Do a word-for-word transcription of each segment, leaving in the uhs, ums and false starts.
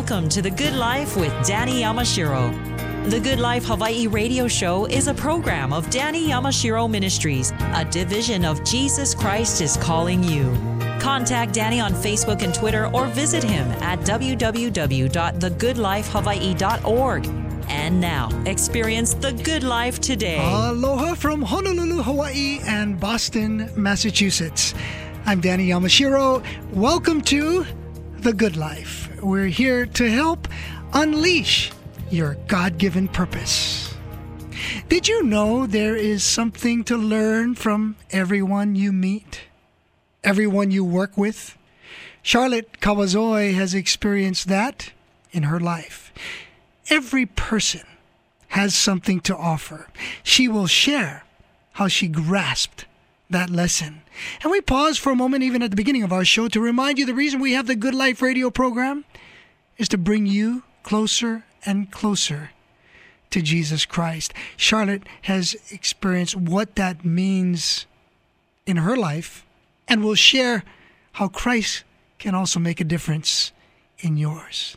Welcome to The Good Life with Danny Yamashiro. The Good Life Hawaii radio show is a program of Danny Yamashiro Ministries, a division of Jesus Christ is Calling You. Contact Danny on Facebook and Twitter or visit him at w w w dot the good life hawaii dot org. And now, experience the good life today. Aloha from Honolulu, Hawaii and Boston, Massachusetts. I'm Danny Yamashiro. Welcome to The Good Life. We're here to help unleash your God-given purpose. Did you know there is something to learn from everyone you meet, everyone you work with? Charlotte Kawazoe has experienced that in her life. Every person has something to offer. She will share how she grasped that lesson. And we pause for a moment even at the beginning of our show to remind you the reason we have the Good Life radio program is to bring you closer and closer to Jesus Christ. Charlotte has experienced what that means in her life and will share how Christ can also make a difference in yours.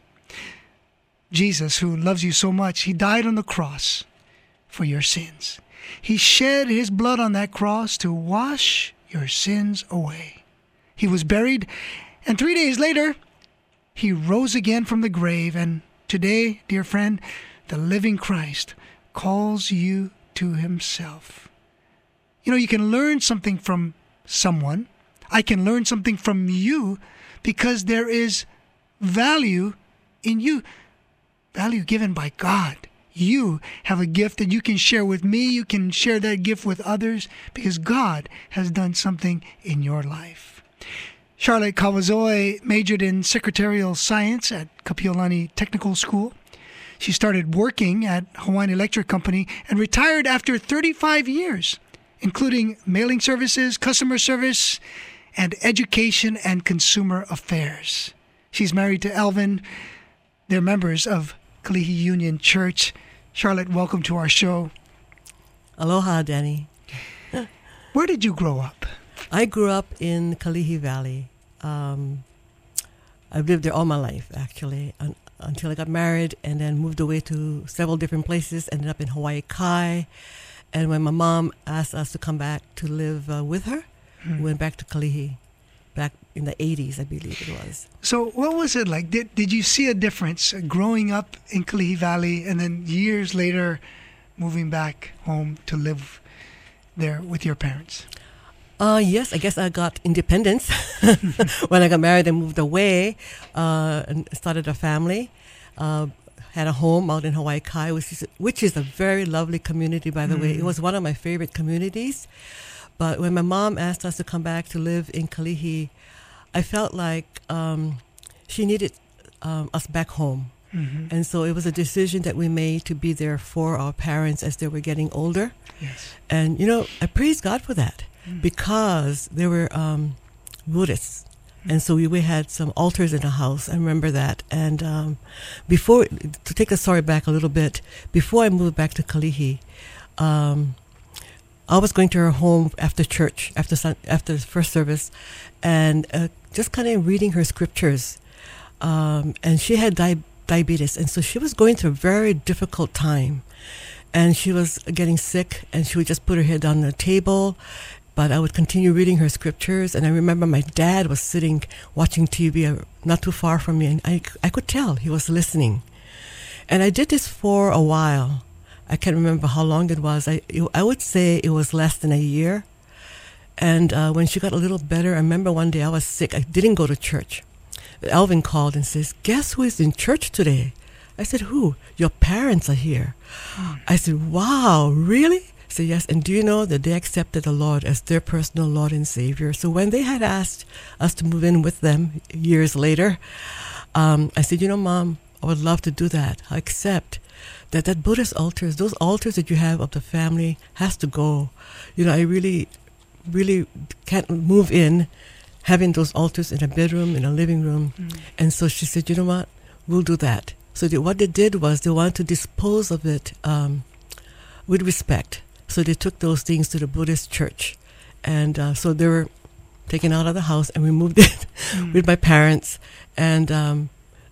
Jesus, who loves you so much, he died on the cross for your sins. He shed his blood on that cross to wash your sins away. He was buried, and three days later, he rose again from the grave. And today, dear friend, the living Christ calls you to himself. You know, you can learn something from someone. I can learn something from you because there is value in you. Value given by God. You have a gift that you can share with me. You can share that gift with others because God has done something in your life. Charlotte Kawazoe majored in secretarial science at Kapiolani Technical School. She started working at Hawaiian Electric Company and retired after thirty-five years, including mailing services, customer service, and education and consumer affairs. She's married to Alvin. They're members of Kalihi Union Church. Charlotte, welcome to our show. Aloha, Danny. Where did you grow up? I grew up in Kalihi Valley. Um, I've lived there all my life, actually, un- until I got married and then moved away to several different places, ended up in Hawaii Kai. And when my mom asked us to come back to live uh, with her, hmm. we went back to Kalihi, back in the eighties, I believe it was. So what was it like? Did did you see a difference growing up in Kalihi Valley and then years later moving back home to live there with your parents? Uh, yes, I guess I got independence when I got married and moved away uh, and started a family. Uh, had a home out in Hawaii Kai, which is, which is a very lovely community, by the mm. way. It was one of my favorite communities. But when my mom asked us to come back to live in Kalihi, I felt like um, she needed um, us back home. Mm-hmm. And so it was a decision that we made to be there for our parents as they were getting older. Yes. And, you know, I praise God for that. Because they were um, Buddhists. And so we, we had some altars in the house. I remember that. And um, before, to take the story back a little bit, before I moved back to Kalihi, um, I was going to her home after church, after sun, after the first service, and uh, just kind of reading her scriptures. Um, and she had di- diabetes, and so she was going through a very difficult time. And she was getting sick, and she would just put her head on the table. But I would continue reading her scriptures, and I remember my dad was sitting watching T V uh, not too far from me, and I, I could tell he was listening. And I did this for a while. I can't remember how long it was. I, I would say it was less than a year. And uh, when she got a little better, I remember one day I was sick. I didn't go to church. Alvin called and says, "Guess who is in church today?" I said, "Who?" "Your parents are here." Mm. I said, "Wow, really?" So yes, and do you know that they accepted the Lord as their personal Lord and Savior? So when they had asked us to move in with them years later, um, I said, "You know, Mom, I would love to do that, except that that Buddhist altars, those altars that you have of the family has to go. You know, I really, really can't move in having those altars in a bedroom, in a living room." Mm. And so she said, "You know what, we'll do that." So they, what they did was they wanted to dispose of it um, with respect. So they took those things to the Buddhist church. And uh, so they were taken out of the house, and we moved in mm. with my parents. And um,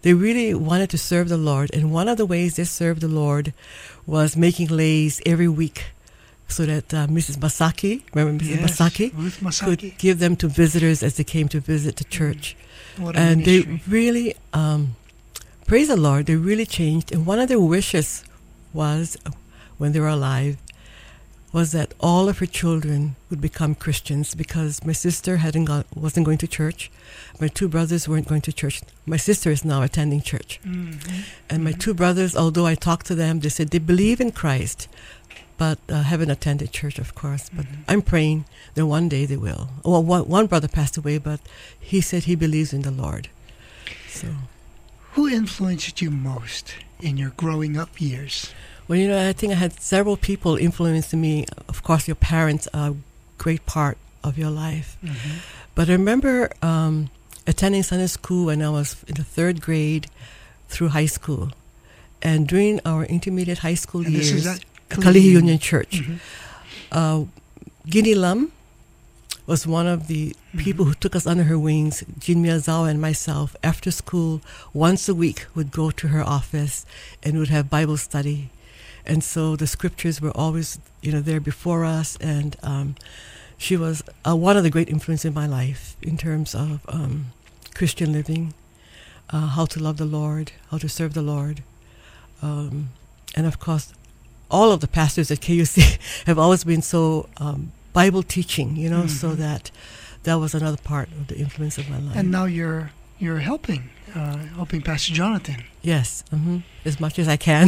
they really wanted to serve the Lord. And one of the ways they served the Lord was making leis every week so that uh, Missus Masaki, remember Missus Yes, Masaki, Ruth Masaki. could give them to visitors as they came to visit the church. What a And ministry. they really, um, praise the Lord, they really changed. And one of their wishes was, uh, when they were alive, was that all of her children would become Christians, because my sister hadn't gone, wasn't going to church. My two brothers weren't going to church. My sister is now attending church. Mhm. And my two brothers, although I talked to them, they said they believe in Christ, but uh, haven't attended church, of course. But Mhm. I'm praying that one day they will. Well, one, one brother passed away, but he said he believes in the Lord. So, Who influenced you most in your growing up years? well, you know, I think I had several people influencing me. Of course, your parents are a great part of your life. Mhm. But I remember um, attending Sunday school when I was in the third grade through high school. And during our intermediate high school And this years, is at Kalihi Union Church, Mhm. uh, Ginny Lam was one of the Mm-hmm. people who took us under her wings. Jin Miyazawa and myself, after school, once a week, would go to her office and would have Bible study. And so the scriptures were always, you know, there before us. And um, she was uh, one of the great influences in my life in terms of um, Christian living, uh, how to love the Lord, how to serve the Lord. Um, and of course, all of the pastors at K U C have always been so um, Bible teaching, you know, Mhm. so that that was another part of the influence of my life. And now you're you're helping, uh, helping Pastor Jonathan. Yes, hmm as much as I can.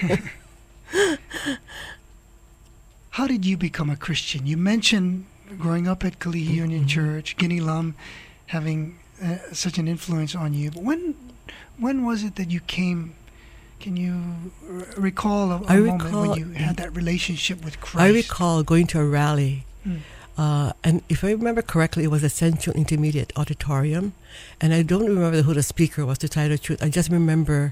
How did you become a Christian? You mentioned growing up at Kalihi Union Mhm. Church, Ginny Lam having uh, such an influence on you. But when when was it that you came? Can you r- recall a, a I moment recall- when you had that relationship with Christ? I recall going to a rally, Mm. uh, and if I remember correctly, it was a Central Intermediate Auditorium, and I don't remember who the speaker was, to tell you the truth. I just remember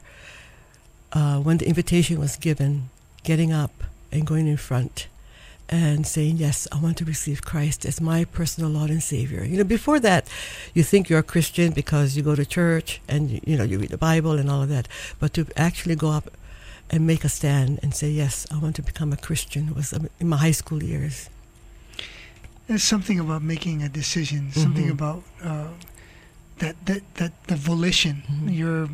uh, when the invitation was given, getting up and going in front and saying, yes, I want to receive Christ as my personal Lord and Savior. You know, before that, you think you're a Christian because you go to church and, you, you know, you read the Bible and all of that. But to actually go up and make a stand and say, yes, I want to become a Christian, was um, in my high school years. There's something about making a decision, something Mhm. about uh, that, that that the volition. Mhm. You're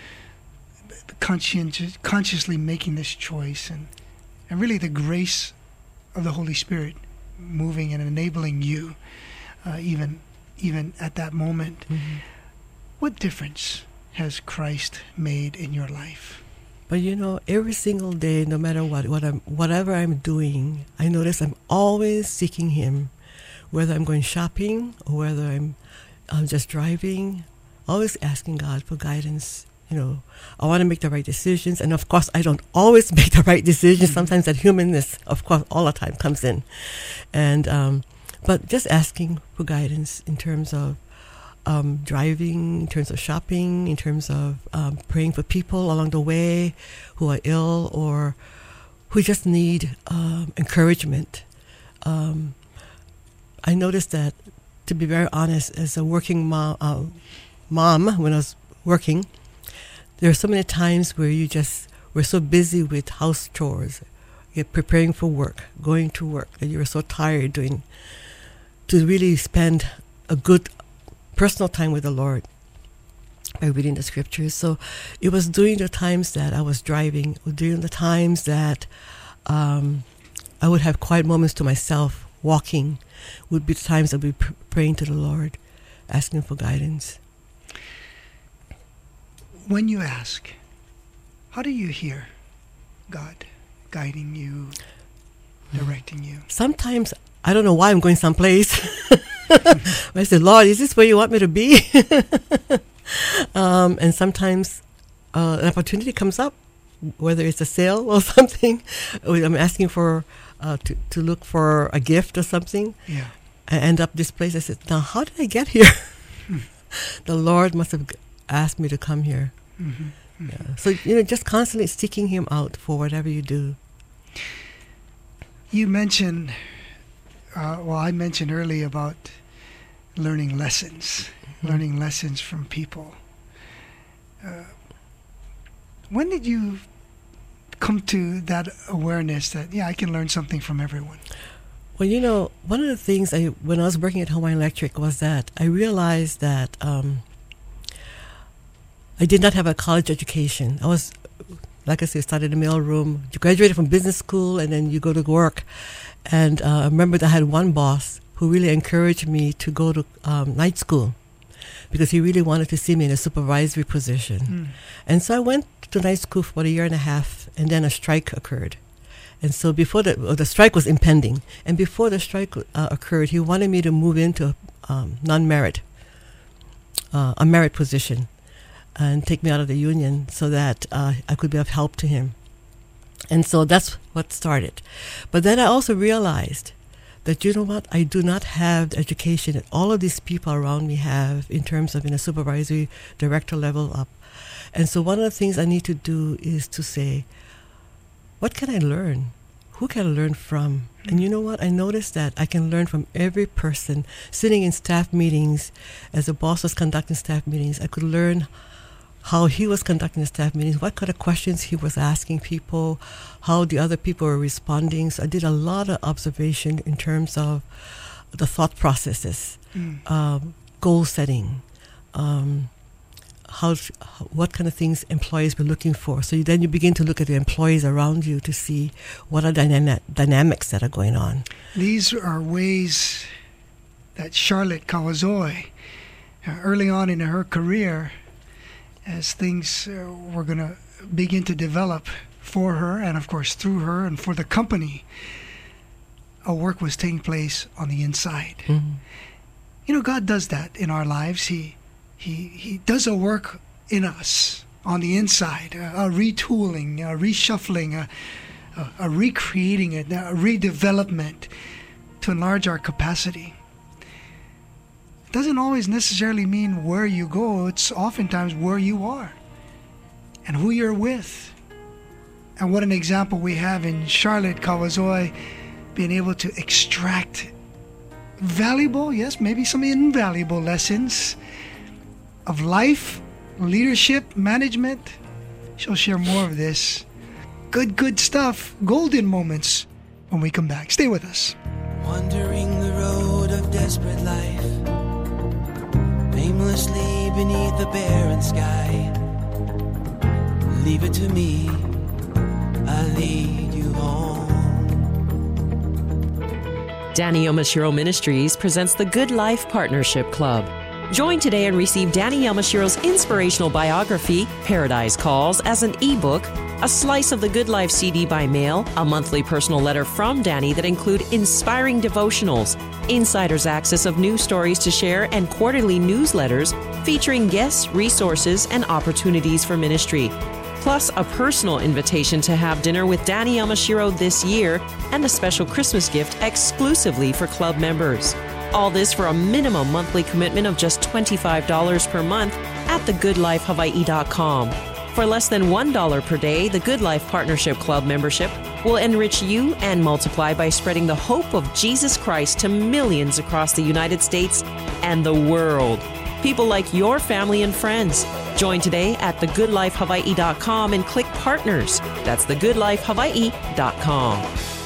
conscientious, consciously making this choice, and and really the grace of the Holy Spirit moving and enabling you, uh, even even at that moment. Mhm. What difference has Christ made in your life? But you know, every single day, no matter what, what I'm, whatever I'm doing, I notice I'm always seeking Him. Whether I'm going shopping or whether I'm, I'm just driving, always asking God for guidance. You know, I want to make the right decisions, and of course, I don't always make the right decisions. Mhm. Sometimes that humanness, of course, all the time comes in, and um, but just asking for guidance in terms of um, driving, in terms of shopping, in terms of um, praying for people along the way who are ill or who just need um, encouragement. Um, I noticed that, to be very honest, as a working mom, uh, mom when I was working, there are so many times where you just were so busy with house chores, you're preparing for work, going to work, that you were so tired doing, to really spend a good personal time with the Lord by reading the scriptures. So it was during the times that I was driving, or during the times that um, I would have quiet moments to myself, walking, would be the times I'd be pr- praying to the Lord, asking for guidance. When you ask, how do you hear God guiding you, directing you? Sometimes I don't know why I'm going someplace. I said, Lord, is this where you want me to be? um, and sometimes uh, an opportunity comes up, whether it's a sale or something. I'm asking for uh, to, to look for a gift or something. Yeah. I end up this place. I said, now how did I get here? The Lord must have asked me to come here. Mm-hmm. Yeah. So, you know, just constantly seeking Him out for whatever you do. You mentioned, uh, well, I mentioned earlier about learning lessons, Mhm. learning lessons from people. Uh, when did you come to that awareness that, yeah, I can learn something from everyone? Well, you know, one of the things I, when I was working at Hawaiian Electric was that I realized that um, I did not have a college education. I was, like I said, started in the mailroom, graduated from business school, and then you go to work. And uh, I remember that I had one boss who really encouraged me to go to um, night school because he really wanted to see me in a supervisory position. Mm. And so I went to night school for about a year and a half, and then a strike occurred. And so before the, well, the strike was impending, and before the strike uh, occurred, he wanted me to move into um, non-merit, uh, a merit position, and take me out of the union so that uh, I could be of help to him. And so that's what started. But then I also realized that, you know what, I do not have the education that all of these people around me have in terms of in a supervisory director level up. And so one of the things I need to do is to say, what can I learn? Who can I learn from? And you know what? I noticed that I can learn from every person. Sitting in staff meetings, as a boss was conducting staff meetings, I could learn how he was conducting the staff meetings, what kind of questions he was asking people, how the other people were responding. So I did a lot of observation in terms of the thought processes, mm. um, goal setting, um, how, what kind of things employees were looking for. So you, then you begin to look at the employees around you to see what are dynamic, dynamics that are going on. These are ways that Charlotte Kawazoe, uh, early on in her career, as things uh, were going to begin to develop for her and, of course, through her and for the company, a work was taking place on the inside. Mm-hmm. You know, God does that in our lives. He he he does a work in us on the inside, a, a retooling, a reshuffling, a, a, a recreating it, a redevelopment to enlarge our capacity. Doesn't always necessarily mean where you go. It's oftentimes where you are and who you're with. And what an example we have in Charlotte Kawazoe, being able to extract valuable, yes, maybe some invaluable lessons of life, leadership, management. She'll share more of this. Good, good stuff. Golden moments when we come back. Stay with us. Wandering the road of desperate life, aimlessly beneath the barren sky. Leave it to me, I'll lead you home. Danny Yamashiro Ministries presents the Good Life Partnership Club. Join today and receive Danny Yamashiro's inspirational biography, Paradise Calls, as an ebook, a slice of the Good Life C D by mail, a monthly personal letter from Danny that include inspiring devotionals, insider's access of news stories to share, and quarterly newsletters featuring guests, resources, and opportunities for ministry. Plus, a personal invitation to have dinner with Danny Yamashiro this year and a special Christmas gift exclusively for club members. All this for a minimum monthly commitment of just twenty-five dollars per month at the good life hawaii dot com. For less than one dollar per day, the Good Life Partnership Club membership will enrich you and multiply by spreading the hope of Jesus Christ to millions across the United States and the world. People like your family and friends. Join today at the good life hawaii dot com and click Partners. That's the good life hawaii dot com.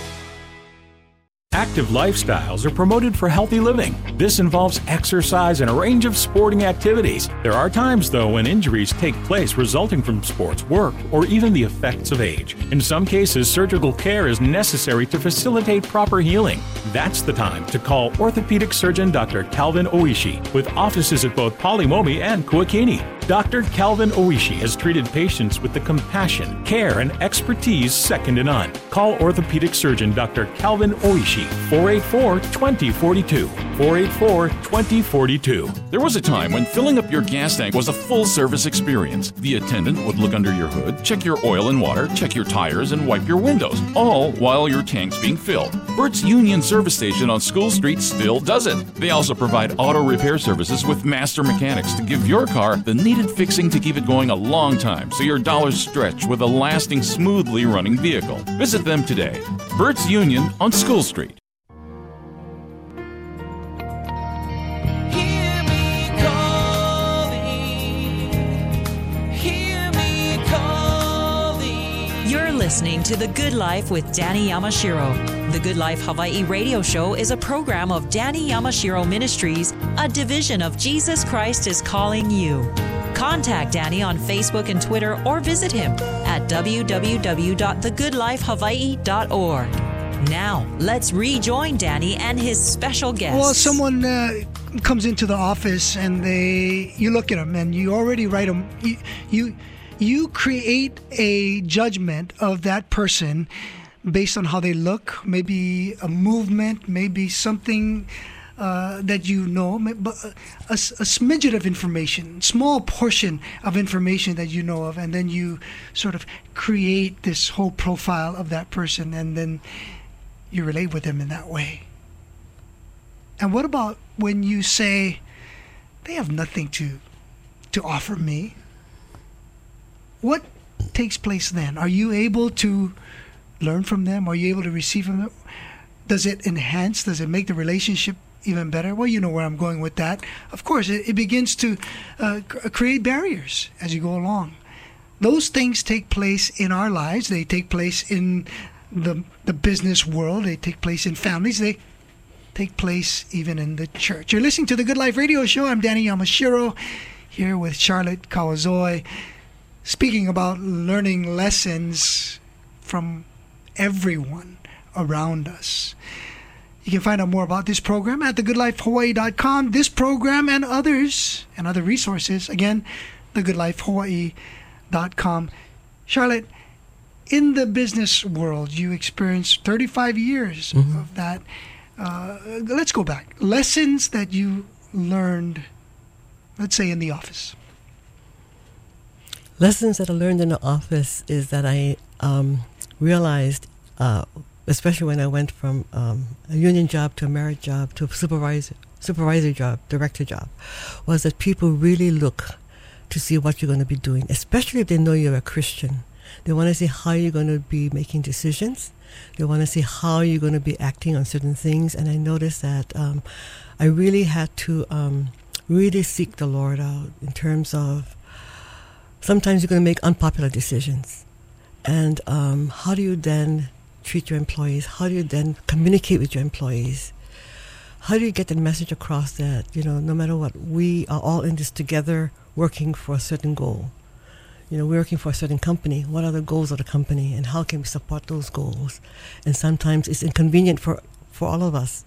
Active lifestyles are promoted for healthy living. This involves exercise and a range of sporting activities. There are times, though, when injuries take place resulting from sports, work, or even the effects of age. In some cases, surgical care is necessary to facilitate proper healing. That's the time to call orthopedic surgeon Doctor Calvin Oishi, with offices at both Palimomi and Kuakini. Doctor Calvin Oishi has treated patients with the compassion, care, and expertise second to none. Call orthopedic surgeon Doctor Calvin Oishi, four eight four, two zero four two, four eight four, two zero four two. There was a time when filling up your gas tank was a full-service experience. The attendant would look under your hood, check your oil and water, check your tires, and wipe your windows, all while your tank's being filled. Bert's Union Service Station on School Street still does it. They also provide auto repair services with master mechanics to give your car the needed fixing to keep it going a long time so your dollars stretch with a lasting, smoothly running vehicle. Visit them today. Bert's Union on School Street. Hear me calling, hear me calling. You're listening to The Good Life with Danny Yamashiro. The Good Life Hawaii radio show is a program of Danny Yamashiro Ministries, a division of Jesus Christ is Calling You. Contact Danny on Facebook and Twitter or visit him at w w w dot the good life hawaii dot org. Now, let's rejoin Danny and his special guest. Well, someone uh, comes into the office and they, you look at them and you already write them. You, you, you create a judgment of that person based on how they look, maybe a movement, maybe something uh, that you know, but a, a, a smidget of information, small portion of information that you know of, and then you sort of create this whole profile of that person, and then you relate with them in that way. And what about when you say, they have nothing to to offer me? What takes place then? Are you able to learn from them? Are you able to receive from them? Does it enhance? Does it make the relationship even better? Well, you know where I'm going with that. Of course, it, it begins to uh, c- create barriers as you go along. Those things take place in our lives. They take place in the the business world. They take place in families. They take place even in the church. You're listening to the Good Life Radio Show. I'm Danny Yamashiro here with Charlotte Kawazoe, speaking about learning lessons from everyone around us. You can find out more about this program at the good life hawaii dot com. This program and others and other resources, again, the good life hawaii dot com. Charlotte, in the business world, you experienced thirty-five years mm-hmm. of that. Uh, let's go back. Lessons that you learned, let's say, in the office. Lessons that I learned in the office is that I um, realized, uh, especially when I went from um, a union job to a merit job to a supervisor, supervisor job, director job, was that people really look to see what you're going to be doing, especially if they know you're a Christian. They want to see how you're going to be making decisions. They want to see how you're going to be acting on certain things. And I noticed that um, I really had to um, really seek the Lord out in terms of sometimes you're going to make unpopular decisions. And um, how do you then treat your employees? How do you then communicate with your employees? How do you get the message across that, you know, no matter what, we are all in this together working for a certain goal? You know, we're working for a certain company. What are the goals of the company, and how can we support those goals? And sometimes it's inconvenient for, for all of us,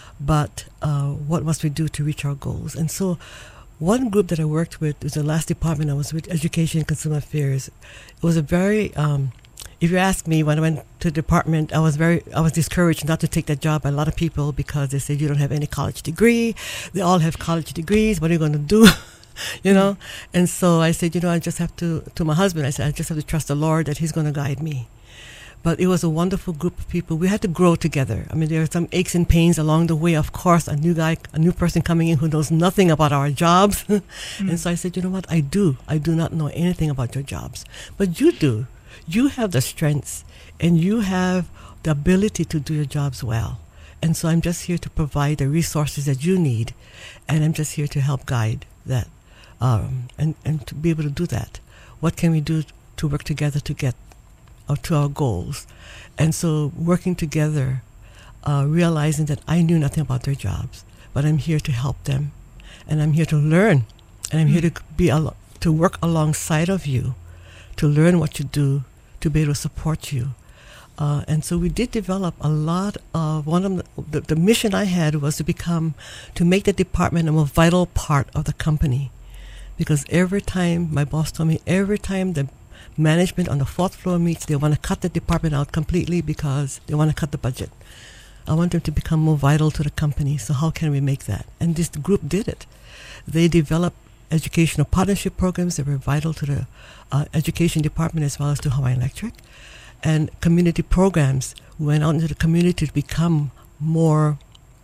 but uh, what must we do to reach our goals? And so one group that I worked with was the last department I was with, Education and Consumer Affairs. It was a very, um, if you ask me, when I went to the department, I was very, I was discouraged not to take that job by a lot of people because they said, you don't have any college degree. They all have college degrees. What are you going to do? You know, and so I said, you know, I just have to, to my husband, I said, I just have to trust the Lord that He's going to guide me. But it was a wonderful group of people. We had to grow together. I mean, there are some aches and pains along the way. Of course, a new guy, a new person coming in who knows nothing about our jobs. mm. And so I said, you know what, I do. I do not know anything about your jobs. But you do. You have the strengths, and you have the ability to do your jobs well. And so I'm just here to provide the resources that you need, and I'm just here to help guide that. Um, and, and to be able to do that. What can we do to work together to get uh, to our goals? And so working together, uh, realizing that I knew nothing about their jobs, but I'm here to help them, and I'm here to learn, and I'm mm-hmm. here to be al- to work alongside of you, to learn what you do, to be able to support you. Uh, and so we did develop a lot of, one of the, the, the mission I had was to become, to make the department a more vital part of the company. Because every time, my boss told me, every time the management on the fourth floor meets, they want to cut the department out completely because they want to cut the budget. I want them to become more vital to the company. So how can we make that? And this group did it. They developed educational partnership programs that were vital to the uh, education department as well as to Hawaiian Electric. And community programs went out into the community to become more,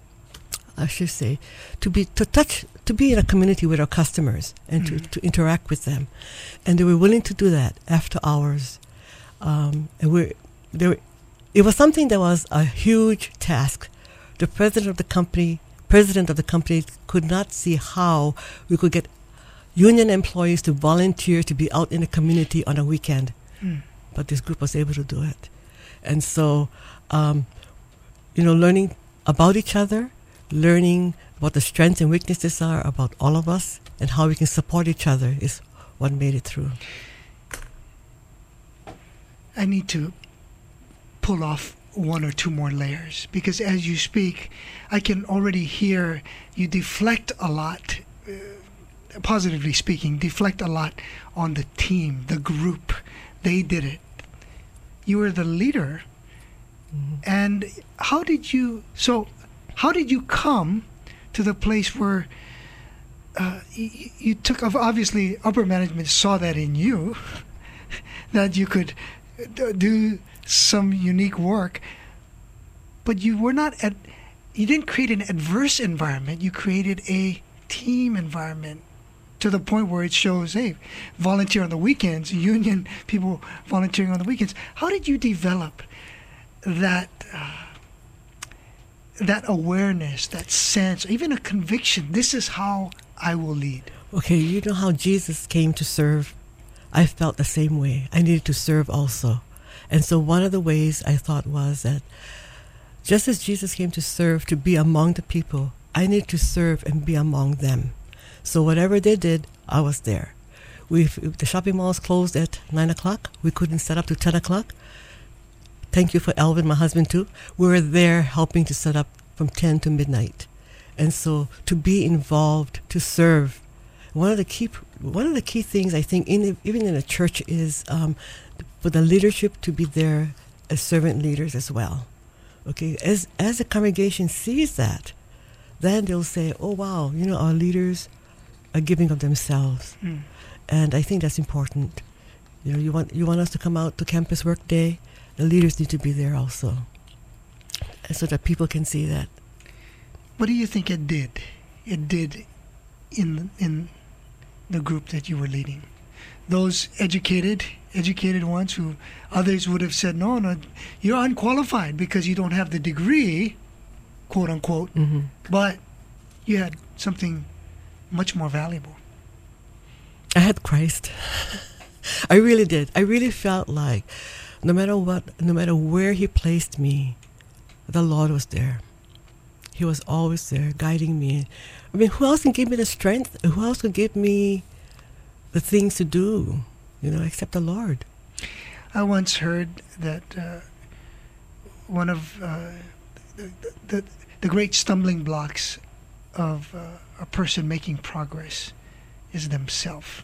I should say, to be to touch, to be in a community with our customers and mm-hmm. to, to interact with them, and they were willing to do that after hours. Um, and we, they were, it was something that was a huge task. The president of the company, president of the company, could not see how we could get union employees to volunteer to be out in the community on a weekend. Mm. but this group was able to do it. And so, um, you know, learning about each other, learning what the strengths and weaknesses are about all of us, and how we can support each other is what made it through. I need to pull off one or two more layers, because as you speak, I can already hear you deflect a lot, uh, positively speaking, deflect a lot on the team, the group. They did it. You were the leader. Mm-hmm. And how did you, so how did you come to the place where uh, you, you took, obviously upper management saw that in you, that you could do some unique work, but you were not at, you didn't create an adverse environment, you created a team environment to the point where it shows, hey, volunteer on the weekends, union people volunteering on the weekends. How did you develop that uh, that awareness, that sense, even a conviction, this is how I will lead? Okay, you know how Jesus came to serve? I felt the same way. I needed to serve also. And so one of the ways I thought was that just as Jesus came to serve, to be among the people, I needed to serve and be among them. So whatever they did, I was there. We, if the shopping malls closed at nine o'clock, we couldn't set up to ten o'clock. Thank you for Elvin, my husband too. We were there helping to set up from ten to midnight. And so to be involved, to serve, one of the key one of the key things I think in even in a church is um, for the leadership to be there as servant leaders as well. Okay, as as the congregation sees that, then they'll say, "Oh wow, you know, our leaders are giving of themselves," mm. and I think that's important. You know, you want you want us to come out to Campus Work Day, the leaders need to be there also, and so that people can see that. What do you think it did? It did in in the group that you were leading. Those educated, educated ones who others would have said, no, no, you're unqualified because you don't have the degree, quote unquote, mm-hmm. but you had something much more valuable. I had Christ. I really did. I really felt like no matter what, no matter where he placed me, the Lord was there. He was always there guiding me. I mean, who else can give me the strength? Who else can give me the things to do, you know, except the Lord? I once heard that uh, one of uh, the, the, the great stumbling blocks of uh, a person making progress is themselves.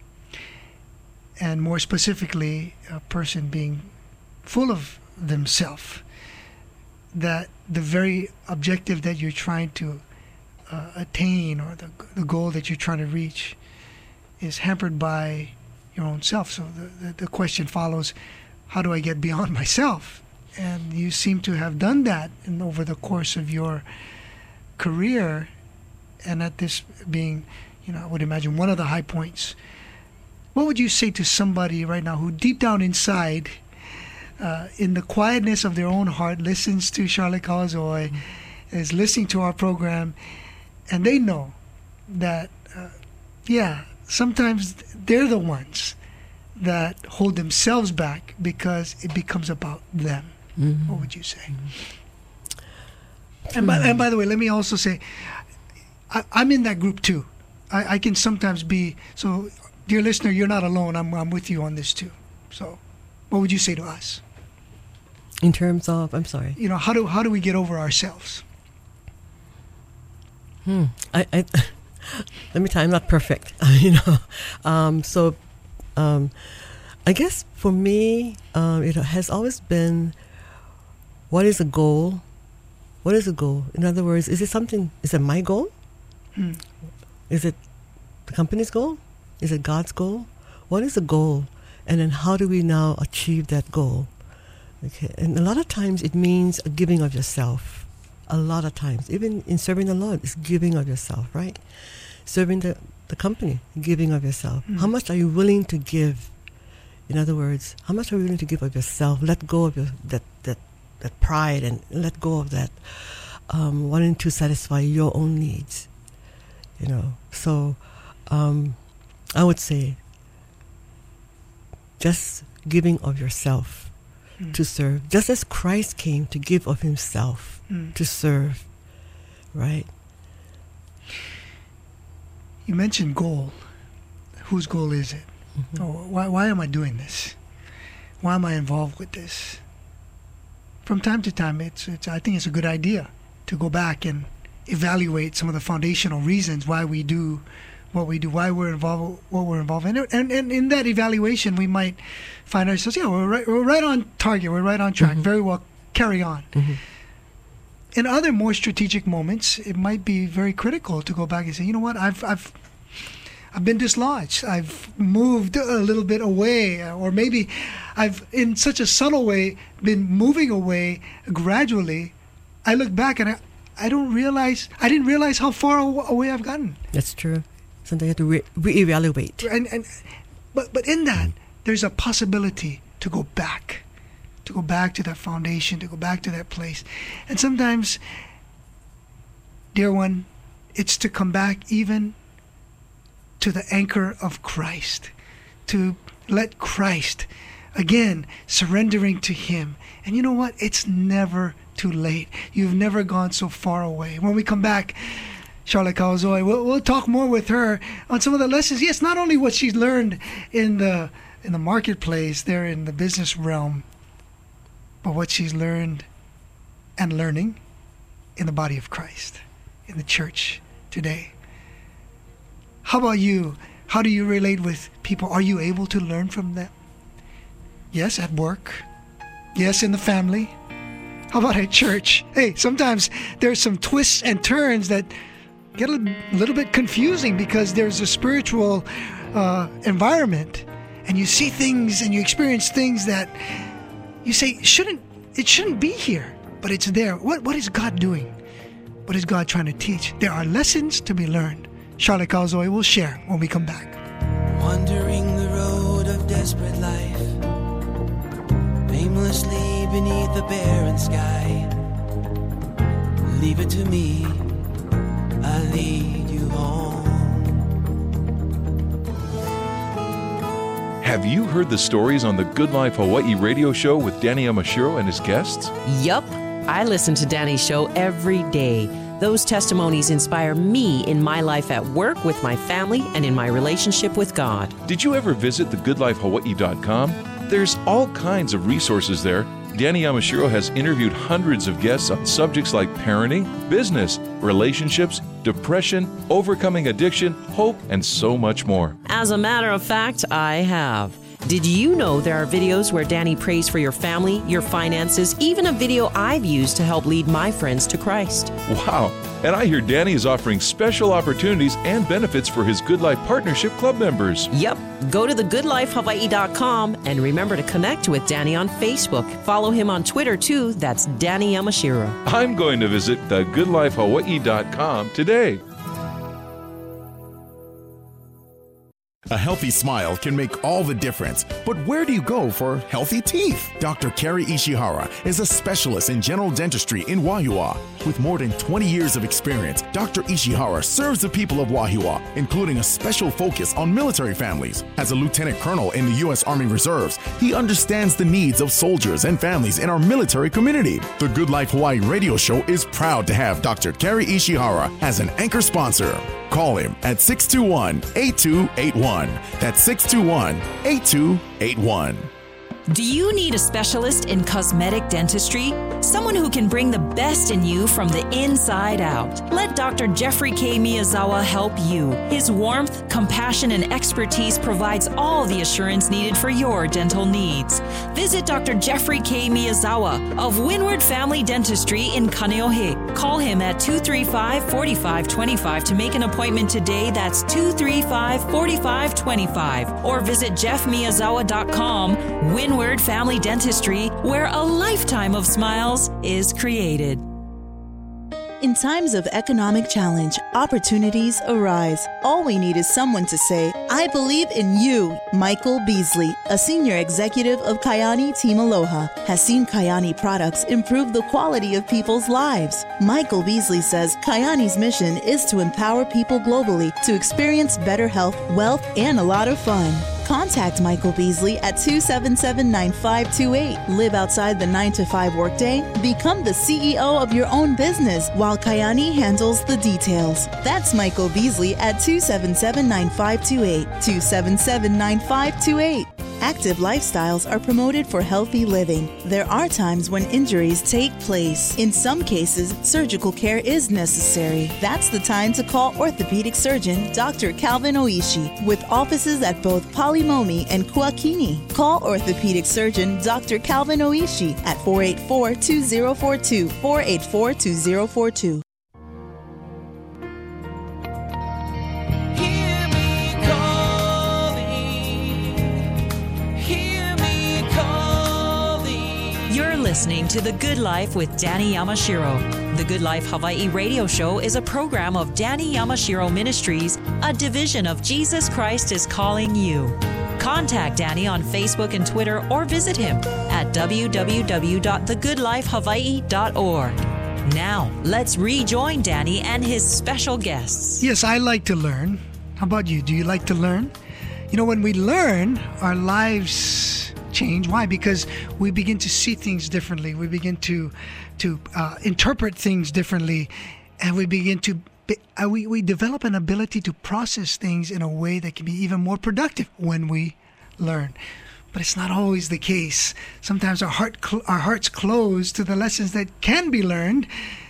And more specifically, a person being full of themselves. That the very objective that you're trying to uh, attain, or the, the goal that you're trying to reach, is hampered by your own self. So the, the, the question follows, how do I get beyond myself? And you seem to have done that in, over the course of your career, and at this being, you know, I would imagine one of the high points. What would you say to somebody right now who deep down inside, Uh, in the quietness of their own heart, listens to Charlotte Kawazoy, mm-hmm. is listening to our program, and they know that, uh, yeah, sometimes they're the ones that hold themselves back because it becomes about them. Mm-hmm. What would you say? Mm-hmm. And, by, and by the way, let me also say, I, I'm in that group too. I, I can sometimes be, so dear listener, you're not alone. I'm, I'm with you on this too. So what would you say to us? In terms of, I'm sorry. You know, how do how do we get over ourselves? Hmm. I, I let me tell you, I'm not perfect. you know, um, so um, I guess for me, um, it has always been, what is a goal? What is a goal? In other words, is it something? Is it my goal? Hmm. Is it the company's goal? Is it God's goal? What is the goal? And then how do we now achieve that goal? Okay, and a lot of times it means a giving of yourself. A lot of times, even in serving the Lord, it's giving of yourself, right? Serving the, the company, giving of yourself. Mm. How much are you willing to give? In other words, how much are you willing to give of yourself? Let go of your, that, that, that pride, and let go of that um, wanting to satisfy your own needs. You know, so um, I would say, just giving of yourself mm. to serve, just as Christ came to give of himself mm. to serve, right? You mentioned goal. Whose goal is it? Mm-hmm. Oh, why, why am I doing this? Why am I involved with this? From time to time, it's, it's I think it's a good idea to go back and evaluate some of the foundational reasons why we do what we do, why we're involved, what we're involved in. And, and in that evaluation, we might find ourselves, yeah, we're right, we're right on target, we're right on track, mm-hmm. very well, carry on. Mm-hmm. In other more strategic moments, it might be very critical to go back and say, you know what, I've I've I've been dislodged. I've moved a little bit away, or maybe I've, in such a subtle way, been moving away gradually. I look back and I, I don't realize, I didn't realize how far away I've gotten. That's true. Sometimes you have to re- reevaluate. And, and, but, but in that, there's a possibility to go back, to go back to that foundation, to go back to that place. And sometimes, dear one, it's to come back even to the anchor of Christ, to let Christ, again, surrendering to him. And you know what? It's never too late. You've never gone so far away. When we come back, Charlotte Kawazoe, we'll, we'll talk more with her on some of the lessons. Yes, not only what she's learned in the in the marketplace, there in the business realm, but what she's learned and learning in the body of Christ, in the church today. How about you? How do you relate with people? Are you able to learn from them? Yes, at work. Yes, in the family. How about at church? Hey, sometimes there's some twists and turns that get a little bit confusing because there's a spiritual uh, environment, and you see things and you experience things that you say shouldn't it shouldn't be here, but it's there. What what is God doing? What is God trying to teach? There are lessons to be learned. Charlotte Kawazoe will share when we come back. Wandering the road of desperate life, aimlessly beneath the barren sky. Leave it to me, I'll lead you home. Have you heard the stories on the Good Life Hawaii radio show with Danny Yamashiro and his guests? Yup, I listen to Danny's show every day. Those testimonies inspire me in my life at work, with my family, and in my relationship with God. Did you ever visit the good life hawaii dot com? There's all kinds of resources there. Danny Yamashiro has interviewed hundreds of guests on subjects like parenting, business, relationships, depression, overcoming addiction, hope, and so much more. As a matter of fact, I have. Did you know there are videos where Danny prays for your family, your finances, even a video I've used to help lead my friends to Christ? Wow. And I hear Danny is offering special opportunities and benefits for his Good Life Partnership Club members. Yep. Go to the good life hawaii dot com and remember to connect with Danny on Facebook. Follow him on Twitter, too. That's Danny Yamashiro. I'm going to visit the good life hawaii dot com today. A healthy smile can make all the difference, but where do you go for healthy teeth? Doctor Kerry Ishihara is a specialist in general dentistry in Wahiawa. With more than twenty years of experience, Doctor Ishihara serves the people of Wahiawa, including a special focus on military families. As a lieutenant colonel in the U S Army Reserves, he understands the needs of soldiers and families in our military community. The Good Life Hawaii radio show is proud to have Doctor Kerry Ishihara as an anchor sponsor. Call him at six two one, eight two eight one. That's six two one, eight two eight one. Do you need a specialist in cosmetic dentistry? Someone who can bring the best in you from the inside out. Let Doctor Jeffrey K. Miyazawa help you. His warmth, compassion, and expertise provides all the assurance needed for your dental needs. Visit Doctor Jeffrey K. Miyazawa of Windward Family Dentistry in Kaneohe. Call him at two three five, four five two five to make an appointment today. That's two three five, four five two five. Or visit jeff miyazawa dot com. Windward Windward Family Dentistry, where a lifetime of smiles is created. In times of economic challenge, opportunities arise. All we need is someone to say, I believe in you. Michael Beasley, a senior executive of Kayani Team Aloha, has seen Kayani products improve the quality of people's lives. Michael Beasley says Kayani's mission is to empower people globally to experience better health, wealth, and a lot of fun. Contact Michael Beasley at two seven seven, nine five two eight. Live outside the nine to five workday. Become the C E O of your own business while Kayani handles the details. That's Michael Beasley at two seven seven, nine five two eight. two seven seven, nine five two eight. Active lifestyles are promoted for healthy living. There are times when injuries take place. In some cases, surgical care is necessary. That's the time to call orthopedic surgeon Doctor Calvin Oishi, with offices at both Palimomi and Kuakini. Call orthopedic surgeon Doctor Calvin Oishi at four eight four, two zero four two, four eight four, two zero four two. Listening to The Good Life with Danny Yamashiro. The Good Life Hawaii radio show is a program of Danny Yamashiro Ministries, a division of Jesus Christ is Calling You. Contact Danny on Facebook and Twitter or visit him at w w w dot the good life hawaii dot org. Now, let's rejoin Danny and his special guests. Yes, I like to learn. How about you? Do you like to learn? You know, when we learn, our lives change. Why? Because we begin to see things differently. We begin to to uh, interpret things differently, and we begin to be, uh, we we develop an ability to process things in a way that can be even more productive when we learn. But it's not always the case. Sometimes our heart cl- our hearts close to the lessons that can be learned,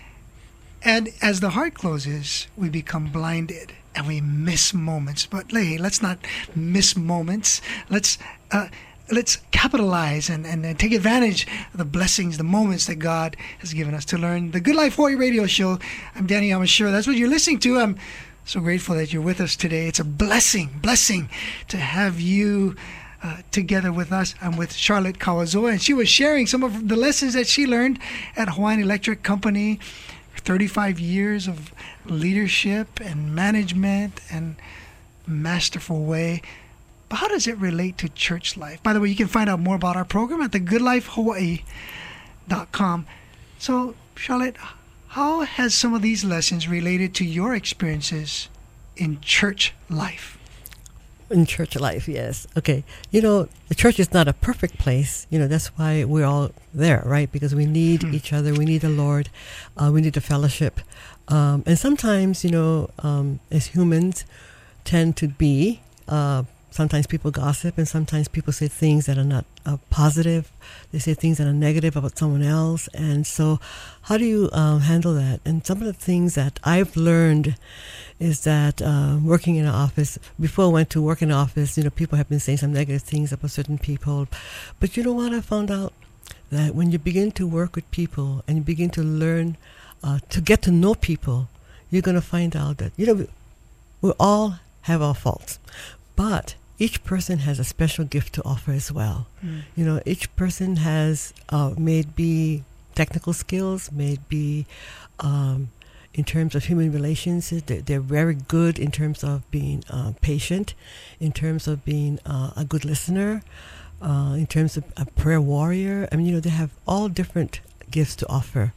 and as the heart closes, we become blinded and we miss moments. But hey, let's not miss moments. Let's uh, Let's capitalize and, and, and take advantage of the blessings, the moments that God has given us to learn. The Good Life Hawaii radio show. I'm Danny Yamashiro. That's what you're listening to. I'm so grateful that you're with us today. It's a blessing, blessing to have you uh, together with us. I'm with Charlotte Kawazoa, and she was sharing some of the lessons that she learned at Hawaiian Electric Company. thirty-five years of leadership and management and masterful way. But how does it relate to church life? By the way, you can find out more about our program at the good life hawaii dot com. So, Charlotte, how has some of these lessons related to your experiences in church life? In church life, yes. Okay. You know, the church is not a perfect place. You know, that's why we're all there, right? Because we need hmm. each other. We need the Lord. Uh, we need the fellowship. Um, and sometimes, you know, um, as humans tend to be... Uh, Sometimes people gossip, and sometimes people say things that are not uh, positive. They say things that are negative about someone else. And so how do you um, handle that? And some of the things that I've learned is that uh, working in an office, before I went to work in an office, you know, people have been saying some negative things about certain people. But you know what I found out? That when you begin to work with people and you begin to learn uh, to get to know people, you're going to find out that, you know, we, we all have our faults. But each person has a special gift to offer as well. Mm. You know, each person has, uh, may it be technical skills, may it be um, in terms of human relations, they're, they're very good in terms of being uh, patient, in terms of being uh, a good listener, uh, in terms of a prayer warrior. I mean, you know, they have all different gifts to offer.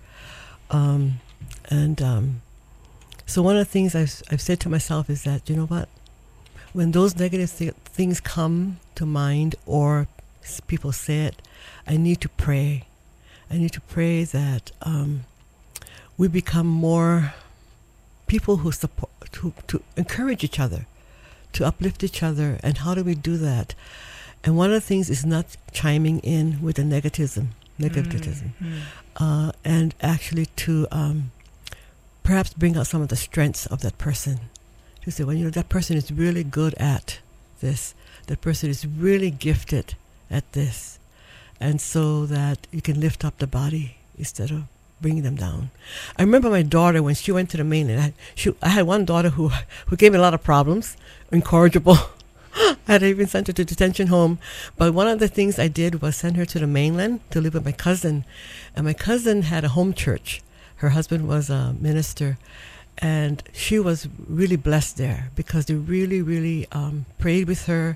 Um, and um, so one of the things I've, I've said to myself is that, you know what, when those negative th- things come to mind or s- people say it, I need to pray. I need to pray that um, we become more people who support, to, to encourage each other, to uplift each other. And how do we do that? And one of the things is not chiming in with the negativism, negativism, mm-hmm. uh, and actually to um, perhaps bring out some of the strengths of that person. To say, well, you know, that person is really good at this. That person is really gifted at this. And so that you can lift up the body instead of bringing them down. I remember my daughter, when she went to the mainland, I had, she, I had one daughter who, who gave me a lot of problems, incorrigible. I had even sent her to detention home. But one of the things I did was send her to the mainland to live with my cousin. And my cousin had a home church. Her husband was a minister. And she was really blessed there because they really, really um, prayed with her.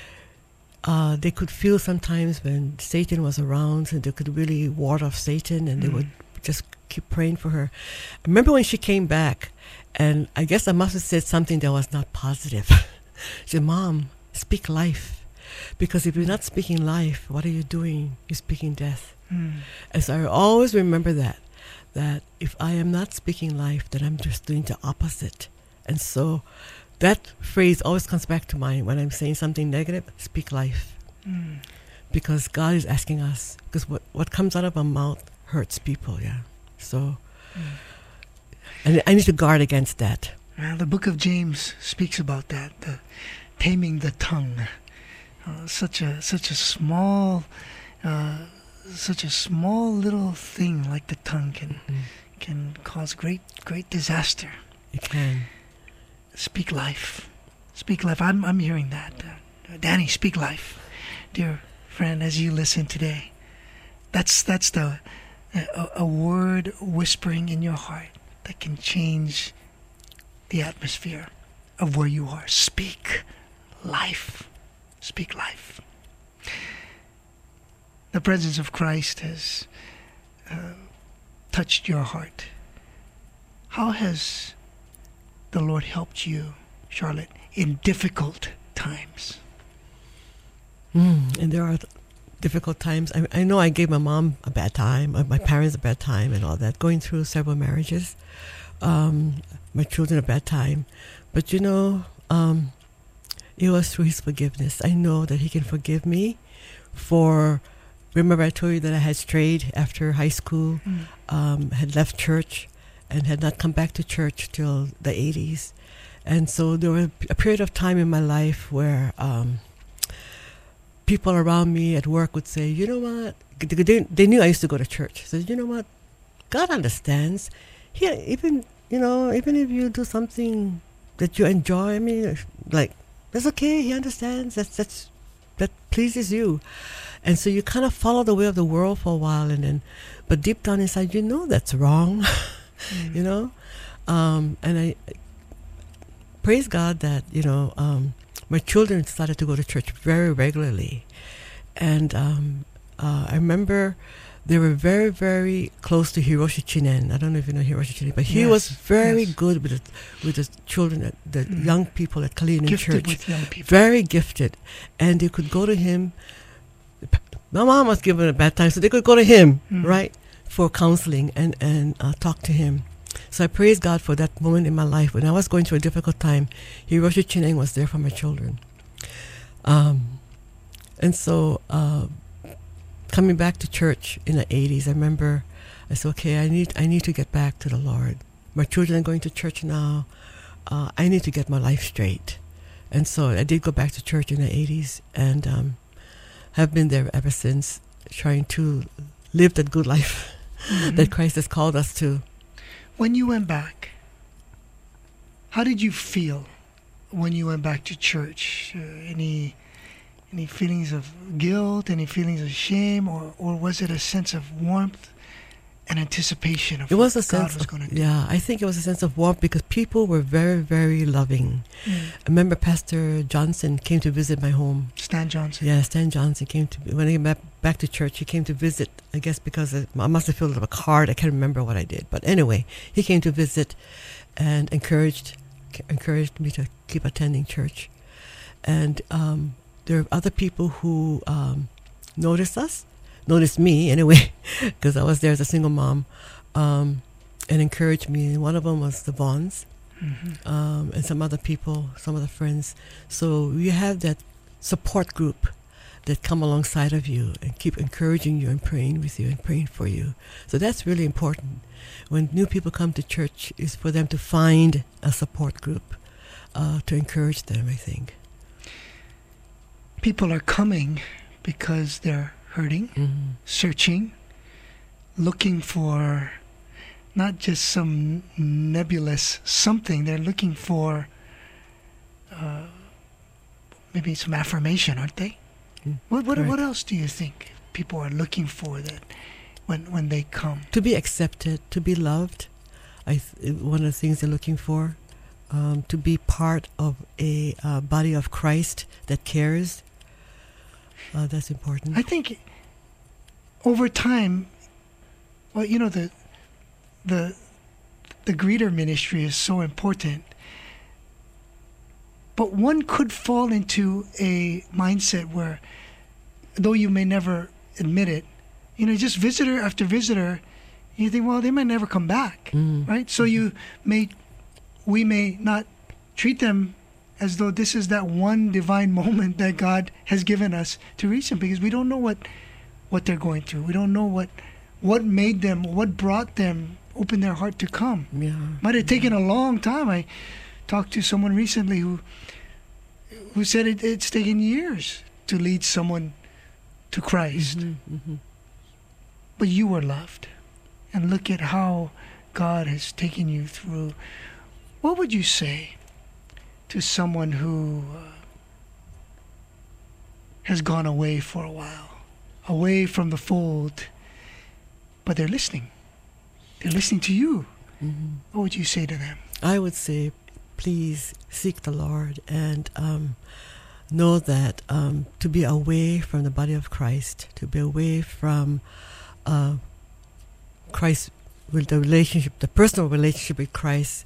Uh, they could feel sometimes when Satan was around, and they could really ward off Satan, and mm. they would just keep praying for her. I remember when she came back, and I guess I must have said something that was not positive. She said, "Mom, speak life. Because if you're not speaking life, what are you doing? You're speaking death. Mm. And so I always remember that, that if I am not speaking life, then I'm just doing the opposite. And so that phrase always comes back to mind when I'm saying something negative, speak life. Mm. Because God is asking us, because what, what comes out of our mouth hurts people, yeah. So, mm. and I need to guard against that. Well, the book of James speaks about that, the taming the tongue. Uh, such a such a small, uh, such a small little thing like the tongue can mm. can cause great great disaster. It can. Speak life, speak life. I'm I'm hearing that, uh, Danny. Speak life, dear friend. As you listen today, that's that's the a, a word whispering in your heart that can change the atmosphere of where you are. Speak life. Speak life. The presence of Christ has uh, touched your heart. How has the Lord helped you, Charlotte, in difficult times? Mm, and there are th- difficult times. I, I know I gave my mom a bad time, uh, my parents a bad time and all that, going through several marriages, um, my children a bad time. But you know, um, it was through his forgiveness. I know that he can forgive me for, remember I told you that I had strayed after high school, mm. um, had left church and had not come back to church till the eighties. And so there was a period of time in my life where um, people around me at work would say, you know what, they, they knew I used to go to church. So, you know what, God understands. He, even, you know, even if you do something that you enjoy, I mean, like, that's okay. He understands. That's that's that pleases you, and so you kind of follow the way of the world for a while, and then, but deep down inside, you know that's wrong, mm. you know, um, and I praise God that you know um, my children started to go to church very regularly, and um, uh, I remember they were very, very close to Hiroshi Chinen. I don't know if you know Hiroshi Chinen, but he yes, was very yes. good with the, with the children, the mm. young people at Kalinin gifted Church. With young people. Very gifted. And they could go to him. My mom was given a bad time, so they could go to him, mm. right, for counseling and, and uh, talk to him. So I praise God for that moment in my life. When I was going through a difficult time, Hiroshi Chinen was there for my children. Um, and so... Uh, coming back to church in the eighties, I remember I said, okay, I need I need to get back to the Lord. My children are going to church now. Uh, I need to get my life straight. And so I did go back to church in the eighties and um, have been there ever since, trying to live that good life mm-hmm. that Christ has called us to. When you went back, how did you feel when you went back to church? Uh, any... Any feelings of guilt, any feelings of shame, or, or was it a sense of warmth and anticipation of it was what a sense God was going to do? Yeah, I think it was a sense of warmth because people were very, very loving. Mm. I remember Pastor Johnson came to visit my home. Stan Johnson. Yeah, Stan Johnson came to, when I came back, back to church, he came to visit, I guess because I must have filled out a card. I can't remember what I did. But anyway, he came to visit and encouraged encouraged me to keep attending church. And, um, there are other people who um, noticed us, noticed me anyway, because I was there as a single mom, um, and encouraged me. One of them was the Vaughns, mm-hmm. um, and some other people, some other friends. So you have that support group that come alongside of you and keep encouraging you and praying with you and praying for you. So that's really important. When new people come to church, is for them to find a support group uh, to encourage them, I think. People are coming because they're hurting, mm-hmm. searching, looking for not just some nebulous something. They're looking for uh, maybe some affirmation, aren't they? Mm, what what, what else do you think people are looking for that when when they come? To be accepted, to be loved. I th- one of the things they're looking for, um, to be part of a uh, body of Christ that cares. Uh, that's important. I think over time, well, you know, the the the greeter ministry is so important. But one could fall into a mindset where, though you may never admit it, you know, just visitor after visitor, you think, well, they might never come back, Mm. right? So you may, we may not treat them as though this is that one divine moment that God has given us to reach them, because we don't know what what they're going through. We don't know what what made them, what brought them, open their heart to come. Yeah. Might have taken a long time. I talked to someone recently who who said it, it's taken years to lead someone to Christ. Mm-hmm, mm-hmm. But you were loved. And look at how God has taken you through. What would you say to someone who uh, has gone away for a while, away from the fold, but they're listening? They're listening to you. Mm-hmm. What would you say to them? I would say, please seek the Lord and um, know that um, to be away from the body of Christ, to be away from uh, Christ, with the relationship, the personal relationship with Christ,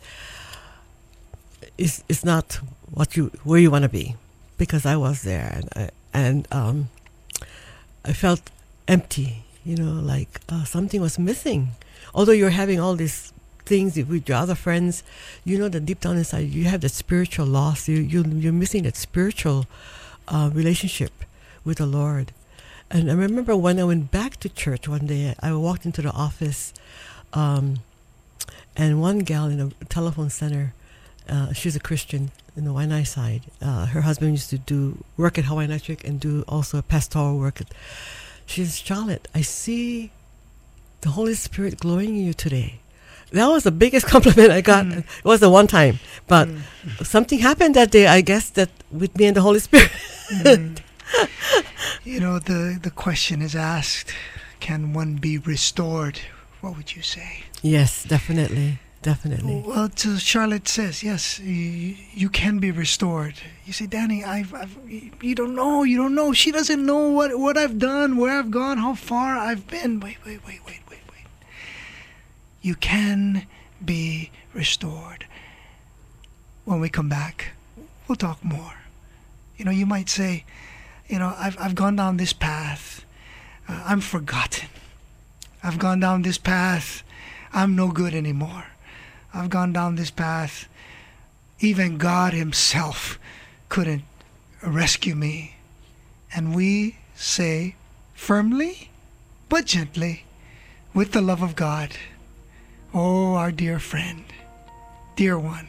is is not what you where you want to be. Because I was there, and I, and um, I felt empty. You know, like uh, something was missing. Although you're having all these things with your other friends, you know that deep down inside you have that spiritual loss. You you you're missing that spiritual uh, relationship with the Lord. And I remember when I went back to church one day, I walked into the office, um, and one gal in a telephone center, uh, she's a Christian in the Waianae side. Uh, her husband used to do work at Hawaii Electric and do also pastoral work. At, she says, Charlotte, I see the Holy Spirit glowing in you today. That was the biggest compliment I got. Mm. It was the one time. But mm. something happened that day, I guess, that with me and the Holy Spirit. Mm. You know, the, the question is asked, can one be restored? What would you say? Yes, definitely. Definitely. Well, to Charlotte says, yes, you, you can be restored. You say, Danny, I've, I've, you don't know, you don't know. She doesn't know what, what I've done, where I've gone, how far I've been. Wait, wait, wait, wait, wait, wait. You can be restored. When we come back, we'll talk more. You know, you might say, you know, I've, I've gone down this path. Uh, I'm forgotten. I've gone down this path. I'm no good anymore. I've gone down this path. Even God himself couldn't rescue me. And we say firmly, but gently, with the love of God, oh, our dear friend, dear one,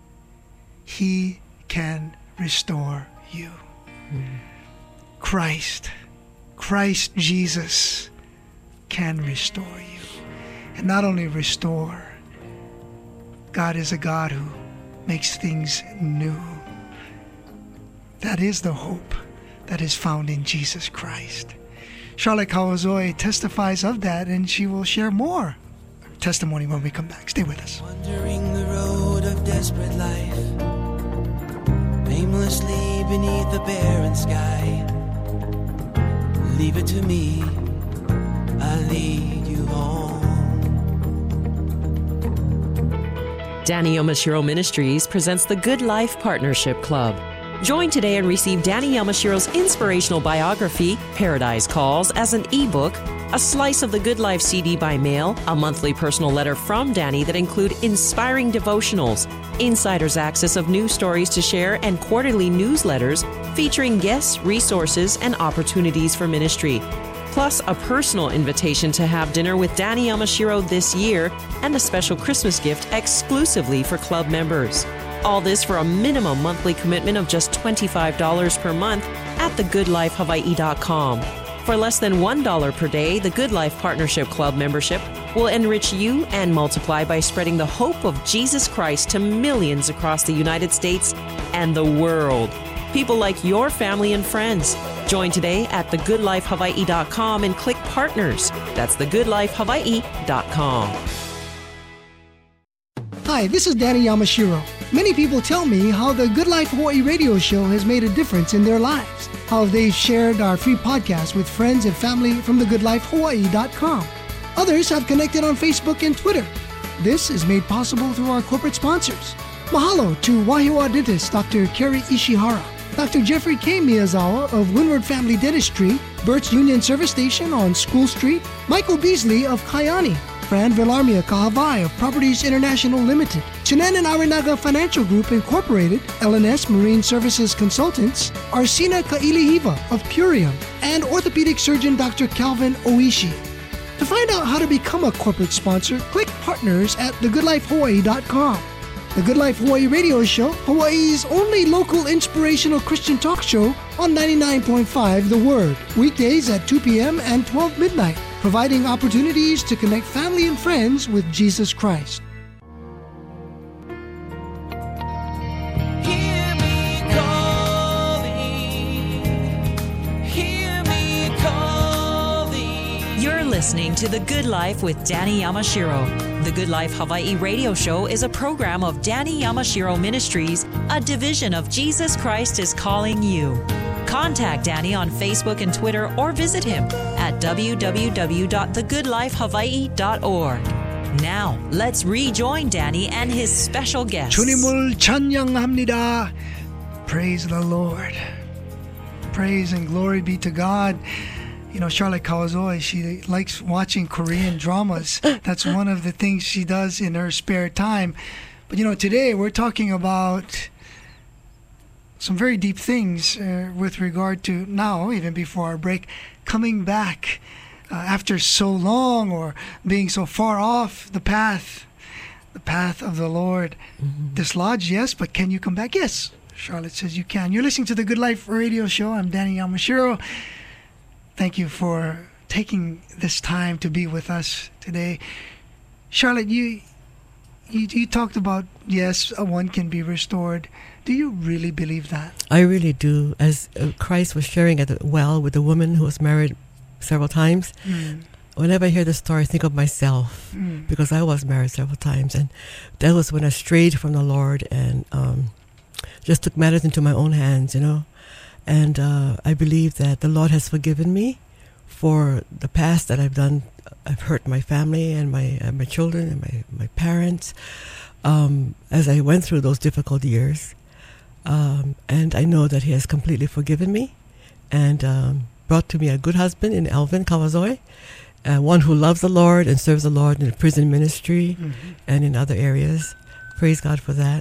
he can restore you. Mm-hmm. Christ, Christ Jesus can restore you. And not only restore, God is a God who makes things new. That is the hope that is found in Jesus Christ. Charlotte Kawazoe testifies of that, and she will share more testimony when we come back. Stay with us. Wandering the road of desperate life, aimlessly beneath the barren sky. Leave it to me, I'll lead you home. Danny Yamashiro Ministries presents the Good Life Partnership Club. Join today and receive Danny Yamashiro's inspirational biography, Paradise Calls, as an ebook, a slice of the Good Life C D by mail, a monthly personal letter from Danny that include inspiring devotionals, insider's access of news stories to share, and quarterly newsletters featuring guests, resources, and opportunities for ministry. Plus a personal invitation to have dinner with Danny Yamashiro this year and a special Christmas gift exclusively for club members. All this for a minimum monthly commitment of just twenty-five dollars per month at the good life hawaii dot com. For less than one dollar per day, the Good Life Partnership Club membership will enrich you and multiply by spreading the hope of Jesus Christ to millions across the United States and the world. People like your family and friends. Join today at the good life hawaii dot com and click Partners. That's the good life hawaii dot com. Hi, this is Danny Yamashiro. Many people tell me how the Good Life Hawaii radio show has made a difference in their lives, how they've shared our free podcast with friends and family from the good life hawaii dot com. Others have connected on Facebook and Twitter. This is made possible through our corporate sponsors. Mahalo to Wahiawa dentist Doctor Kerry Ishihara, Doctor Jeffrey K. Miyazawa of Windward Family Dentistry, Burt's Union Service Station on School Street, Michael Beasley of Kayani, Fran Villarmia Kahavai of Properties International Limited, Chinen and Arinaga Financial Group Incorporated, L N S Marine Services Consultants, Arsina Kailihiva of Purium, and orthopedic surgeon Doctor Calvin Oishi. To find out how to become a corporate sponsor, click partners at the good life hawaii dot com. The Good Life Hawaii Radio Show, Hawaii's only local inspirational Christian talk show on ninety-nine point five The Word, weekdays at two p.m. and twelve midnight, providing opportunities to connect family and friends with Jesus Christ. Hear me calling, hear me calling. You're listening to The Good Life with Danny Yamashiro. The Good Life Hawaii Radio Show is a program of Danny Yamashiro Ministries, a division of Jesus Christ is Calling You. Contact Danny on Facebook and Twitter or visit him at w w w dot the good life hawaii dot org. Now, let's rejoin Danny and his special guest. Chunimul 찬양합니다. Praise the Lord. Praise and glory be to God. You know, Charlotte Kawazoe, she likes watching Korean dramas. That's one of the things she does in her spare time. But, you know, today we're talking about some very deep things uh, with regard to now, even before our break, coming back uh, after so long or being so far off the path, the path of the Lord. Mm-hmm. Dislodged, yes, but can you come back? Yes, Charlotte says you can. You're listening to the Good Life Radio Show. I'm Danny Yamashiro. Thank you for taking this time to be with us today. Charlotte, you you, you talked about, yes, a one can be restored. Do you really believe that? I really do. As uh, Christ was sharing at the well with the woman who was married several times, mm. whenever I hear the story, I think of myself mm. because I was married several times. And that was when I strayed from the Lord and um, just took matters into my own hands, you know. And uh, I believe that the Lord has forgiven me for the past that I've done. I've hurt my family and my uh, my children and my, my parents um, as I went through those difficult years. Um, and I know that He has completely forgiven me and um, brought to me a good husband in Alvin Kawazoe, uh, one who loves the Lord and serves the Lord in the prison ministry mm-hmm. and in other areas. Praise God for that.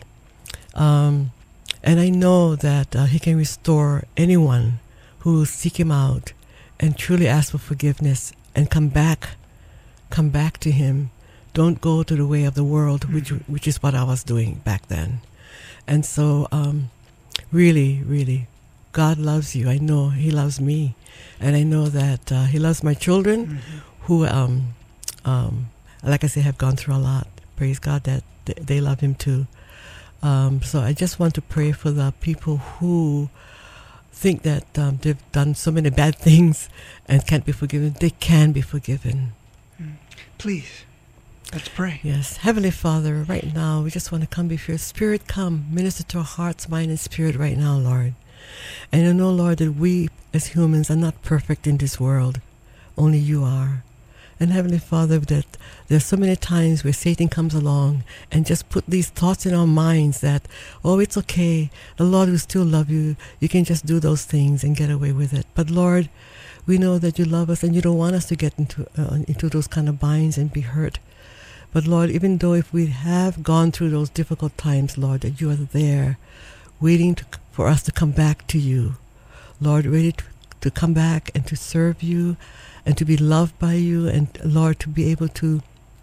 Um, And I know that uh, He can restore anyone who seek Him out and truly ask for forgiveness and come back, come back to Him. Don't go to the way of the world, mm-hmm. which which is what I was doing back then. And so, um, really, really, God loves you. I know He loves me, and I know that uh, He loves my children, mm-hmm. who, um, um, like I say, have gone through a lot. Praise God that th- they love Him too. Um, so I just want to pray for the people who think that um, they've done so many bad things and can't be forgiven. They can be forgiven. Mm. Please, let's pray. Yes. Heavenly Father, right now, we just want to come before your Spirit. Come, minister to our hearts, mind, and spirit right now, Lord. And I know, Lord, that we as humans are not perfect in this world. Only you are. And Heavenly Father, that there's so many times where Satan comes along and just put these thoughts in our minds that, oh, it's okay, the Lord will still love you, you can just do those things and get away with it. But Lord, we know that you love us and you don't want us to get into uh, into those kind of binds and be hurt. But Lord, even though if we have gone through those difficult times, Lord, that you are there waiting to, for us to come back to you. Lord, ready to, to come back and to serve you and to be loved by you, and Lord, to be able to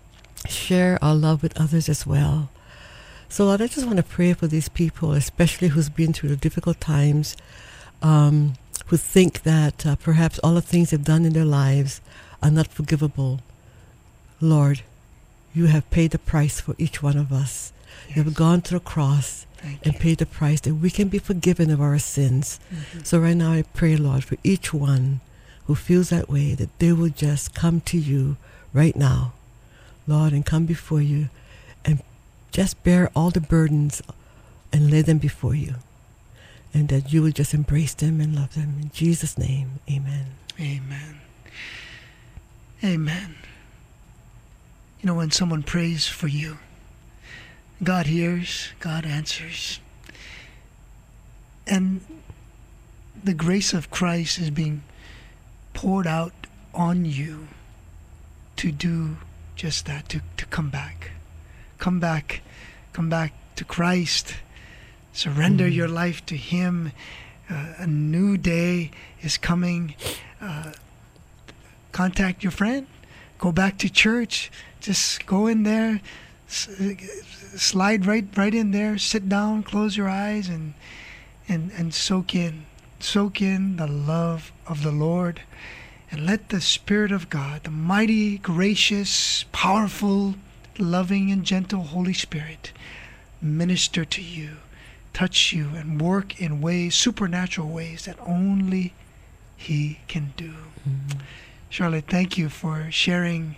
share our love with others as well. So Lord, I just want to pray for these people, especially who's been through the difficult times, um, who think that uh, perhaps all the things they've done in their lives are not forgivable. Lord, you have paid the price for each one of us. Yes. You have gone to the cross Thank and you. paid the price that we can be forgiven of our sins. Mm-hmm. So right now I pray, Lord, for each one who feels that way, that they will just come to you right now, Lord, and come before you and just bear all the burdens and lay them before you, and that you will just embrace them and love them. In Jesus' name, amen. Amen. Amen. You know, when someone prays for you, God hears, God answers. And the grace of Christ is being poured out on you to do just that, to, to come back. Come back. Come back to Christ. Surrender mm. your life to Him. Uh, a new day is coming. Uh, contact your friend. Go back to church. Just go in there. S- slide right right in there. Sit down. Close your eyes and and and soak in. Soak in the love of the Lord. And let the Spirit of God, the mighty, gracious, powerful, loving, and gentle Holy Spirit, minister to you, touch you, and work in ways, supernatural ways that only He can do. Mm-hmm. Charlotte, thank you for sharing.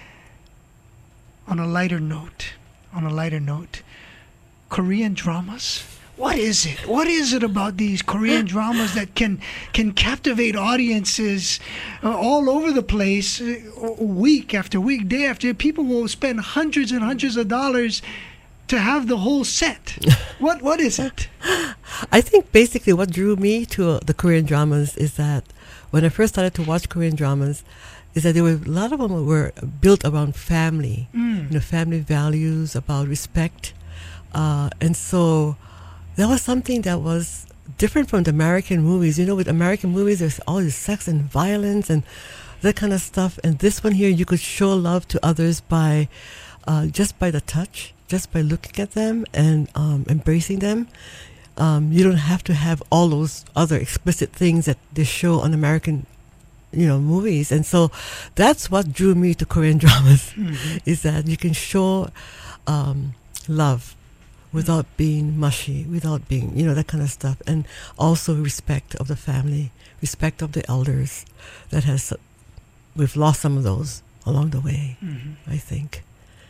On a lighter note, on a lighter note, Korean dramas. What is it? What is it about these Korean dramas that can can captivate audiences uh, all over the place, uh, week after week, day after day? People will spend hundreds and hundreds of dollars to have the whole set. What what is it? I think basically what drew me to uh, the Korean dramas is that when I first started to watch Korean dramas, is that there were a lot of them were built around family, mm. you know, family values, about respect, uh, and so that was something that was different from the American movies. You know, with American movies, there's all this sex and violence and that kind of stuff. And this one here, you could show love to others by uh, just by the touch, just by looking at them and um, embracing them. Um, you don't have to have all those other explicit things that they show on American, you know, movies. And so that's what drew me to Korean dramas, mm-hmm. is that you can show um, love without being mushy, without being, you know, that kind of stuff. And also respect of the family, respect of the elders. That has, we've lost some of those along the way, mm-hmm. I think.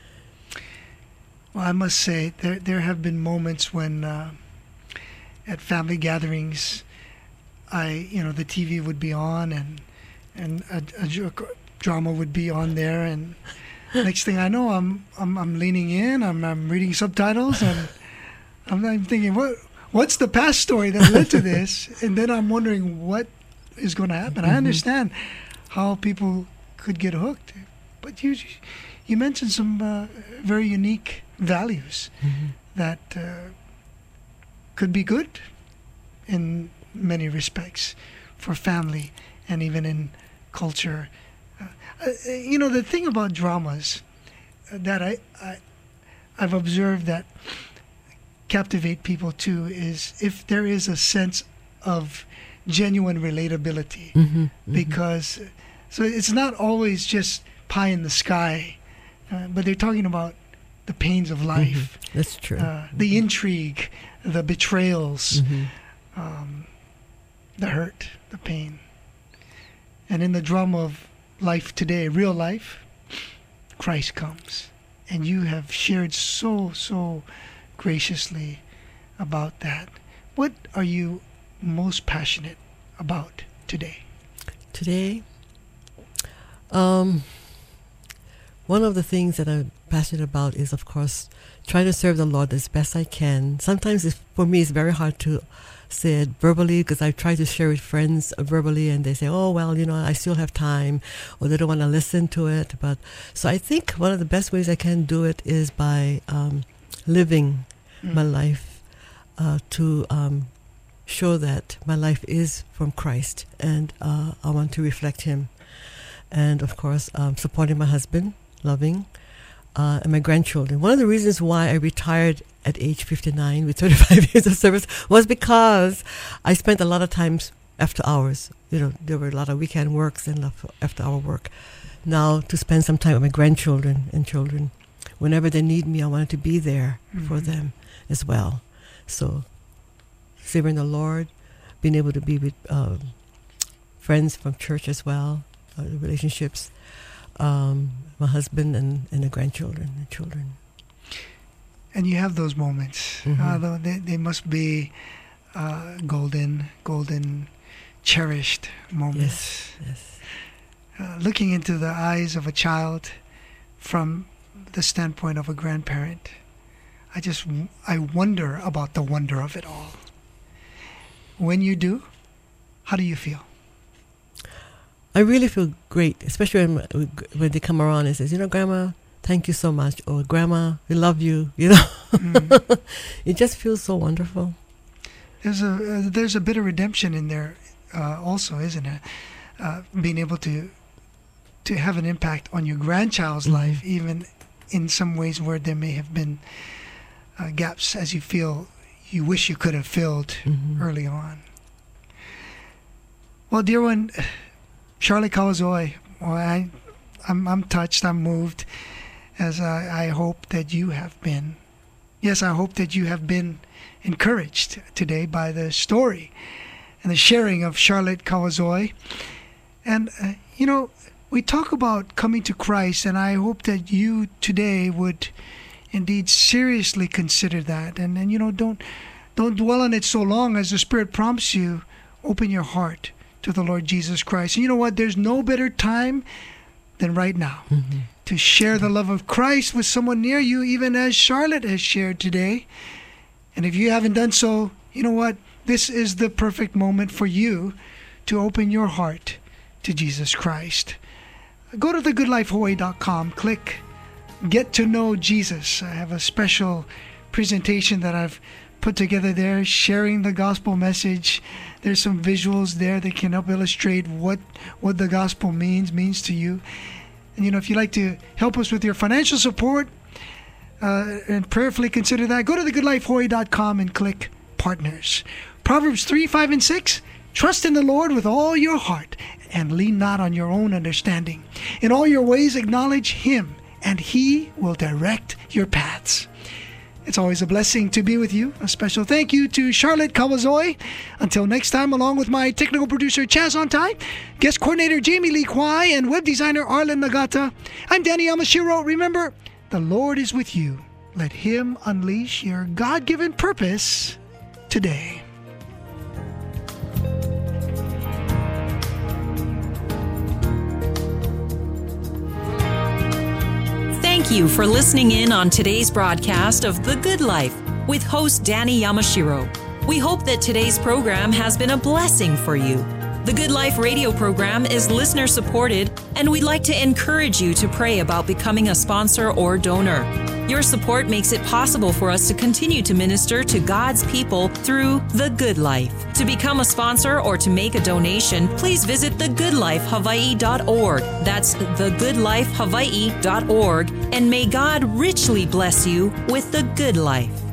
Well, I must say, there there have been moments when uh, at family gatherings, I, you know, the T V would be on and, and a, a drama would be on there, and next thing I know, I'm I'm I'm leaning in, I'm I'm reading subtitles, and I'm, I'm thinking, what what's the past story that led to this? And then I'm wondering what is going to happen. Mm-hmm. I understand how people could get hooked, but you you mentioned some uh, very unique values mm-hmm. that uh, could be good in many respects for family and even in culture. Uh, you know, the thing about dramas that I, I, I've observed that captivate people too is if there is a sense of genuine relatability. Mm-hmm, mm-hmm. Because, so it's not always just pie in the sky, uh, but they're talking about the pains of life. Mm-hmm. That's true. Uh, mm-hmm. The intrigue, the betrayals, mm-hmm. um, the hurt, the pain. And in the drama of life today, real life, Christ comes. And you have shared so, so graciously about that. What are you most passionate about today? Today? Um, one of the things that I'm passionate about is, of course, trying to serve the Lord as best I can. Sometimes it's, for me, it's very hard to say it verbally, because I try to share with friends verbally and they say, oh, well, you know, I still have time, or they don't want to listen to it. But so I think one of the best ways I can do it is by um, living mm. my life uh, to um, show that my life is from Christ, and uh, I want to reflect Him. And of course, um, supporting my husband, loving, uh, and my grandchildren. One of the reasons why I retired at age fifty-nine with thirty-five years of service was because I spent a lot of times after hours. You know, there were a lot of weekend works and after hour work. Now to spend some time with my grandchildren and children. Whenever they need me, I wanted to be there mm-hmm. for them as well. So, serving the Lord, being able to be with uh, friends from church as well, uh, relationships, um, my husband and, and the grandchildren and children. And you have those moments. Mm-hmm. Uh, they, they must be uh, golden, golden, cherished moments. Yes, yes. Uh, looking into the eyes of a child from the standpoint of a grandparent, I just, I wonder about the wonder of it all. When you do, how do you feel? I really feel great, especially when, when they come around and says, you know, Grandma, thank you so much. Or Grandma, we love you. You know, mm. It just feels so wonderful. There's a uh, there's a bit of redemption in there, uh, also, isn't it? Uh, being able to to have an impact on your grandchild's mm-hmm. life, even in some ways where there may have been uh, gaps, as you feel you wish you could have filled mm-hmm. early on. Well, dear one, Charlotte Kawasoy, well, I, I'm I'm touched, I'm moved, as I, I hope that you have been. Yes, I hope that you have been encouraged today by the story and the sharing of Charlotte Kawasoy. And, uh, you know, we talk about coming to Christ, and I hope that you today would indeed seriously consider that. And, and you know, don't don't dwell on it so long. As the Spirit prompts you, open your heart to the Lord Jesus Christ. And you know what? There's no better time than right now mm-hmm. to share the love of Christ with someone near you, even as Charlotte has shared today. And if you haven't done so, you know what? This is the perfect moment for you to open your heart to Jesus Christ. Go to the good life hawaii dot com, click Get to Know Jesus. I have a special presentation that I've put together there, sharing the gospel message. There's some visuals there that can help illustrate what, what the gospel means, means to you. And you know, if you'd like to help us with your financial support, Uh, and prayerfully consider that, go to the good life hawaii dot com and click Partners. Proverbs three, five, and six. Trust in the Lord with all your heart and lean not on your own understanding. In all your ways acknowledge Him, and He will direct your paths. It's always a blessing to be with you. A special thank you to Charlotte Kawasoy. Until next time, along with my technical producer Chaz Ontai, guest coordinator Jamie Lee Kwai, and web designer Arlen Nagata, I'm Danny Yamashiro. Remember, the Lord is with you. Let Him unleash your God-given purpose today. Thank you for listening in on today's broadcast of The Good Life with host Danny Yamashiro. We hope that today's program has been a blessing for you. The Good Life radio program is listener supported, and we'd like to encourage you to pray about becoming a sponsor or donor. Your support makes it possible for us to continue to minister to God's people through The Good Life. To become a sponsor or to make a donation, please visit the good life hawaii dot org. That's the good life hawaii dot org, and may God richly bless you with The Good Life.